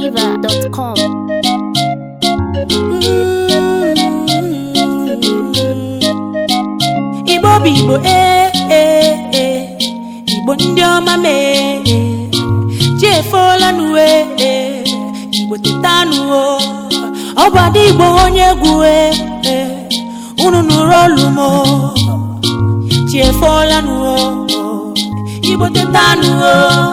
divineflavor.com. Igbo bụ Igbo Igbo ndị ọma mee ji efola n'uwe Igbo teta n'uwo ọbọdụ Igbo onye egwu unu nụrụ olu m ji efola n'uwo Igbo teta n'uwo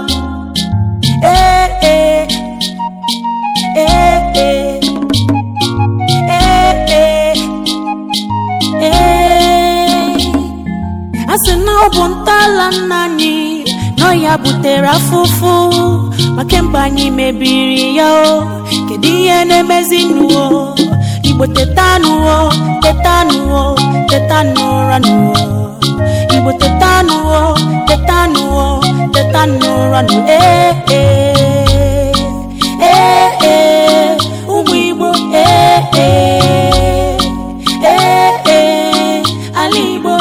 asị na ọ bụ ntọala nna anyị nọ ya butere afụfụ maka mgbe anyị mebiri ya kedu ihe na-emezi n'uwo Igbo teta n'uwo teta n'uwo teta n'ụra n'uwo Igbo teta n'uwo teta n'uwo teta n'ụra n'uwo ụmụ Igbo ala Igbo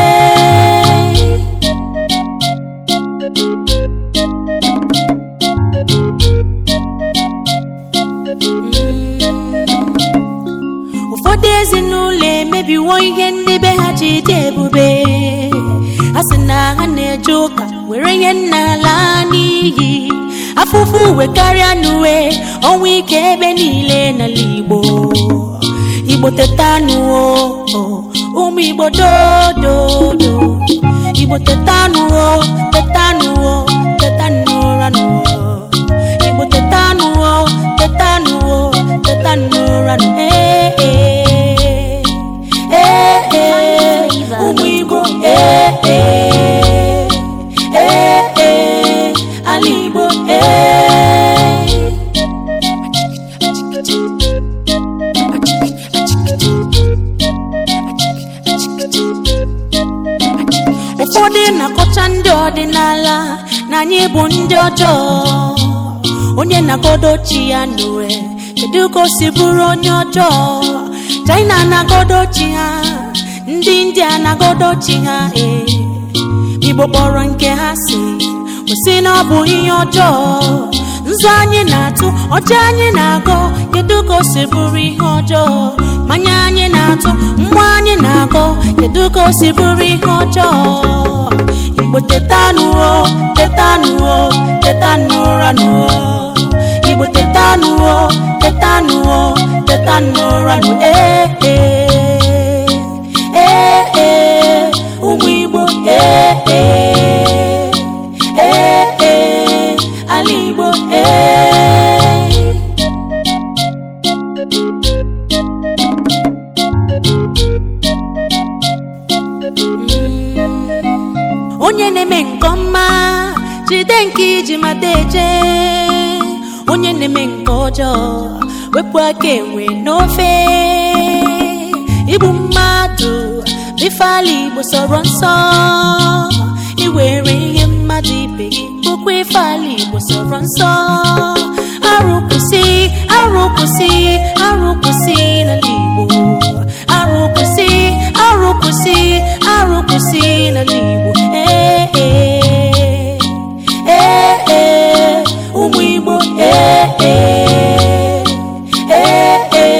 ụfọdụ ezinụlọ emebiwo ihe ndị be ha ji dị ebube a sị na ha na-eje ụka were ihe n'ala n'iyi afụfụ uwe karịa n'uwe ọnwụ ike ebe niile n'ala Igbo Igbo teta n'uwo ụmụ Igbo dododo Igbo teta n'uwo teta n'uwo teta n'ụra n'uwo Igbo teta n'uwo teta n'uwo teta n'ụra n'uwo ụmụ Igbo ala Igbo ụfọdụ na-akọcha ndị ọdịnala na anyị bụ ndị ọjọọ onye na-agodo chi ya n'uwe kedu ka o si bụrụ onye ọjọọ China na-agodo chi ha ndị India na-agodo chi ha Igbo kpọrọ nke ha si kwụsị na ọ bụ ihe ọjọọ nzu anyị na-atụ ọjị anyị na-agọ kedu ka o si bụrụ ihe ọjọọ mmanya anyị na-atụ mgbe anyị na-agọ kedu ka o si bụrụ ihe ọjọọ Igbo teta n'uwo teta n'uwo teta n'ụra n'uwo Igbo teta n'uwo teta n'uwo teta n'ụra n'uwo ụmụ Igbo ala Igbo onye na-eme nke ọma jide nke iji mata eje onye na-eme nke ọjọọ wepụ aka enwe n'ofe igbu mmadụ ife ala Igbo sọrọ nsọ iwere ihe mmadụ ibe gị bụkwa ife ala Igbo sọrọ nsọ arụkwụsị arụkwụsị arụkwụsị n'ala Igbo arụkwụsị arụkwụsị arụkwụsị n'ala Igbo ụmụ Igbo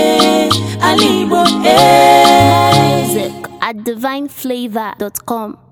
ala Igbo Music at divineflavor.com.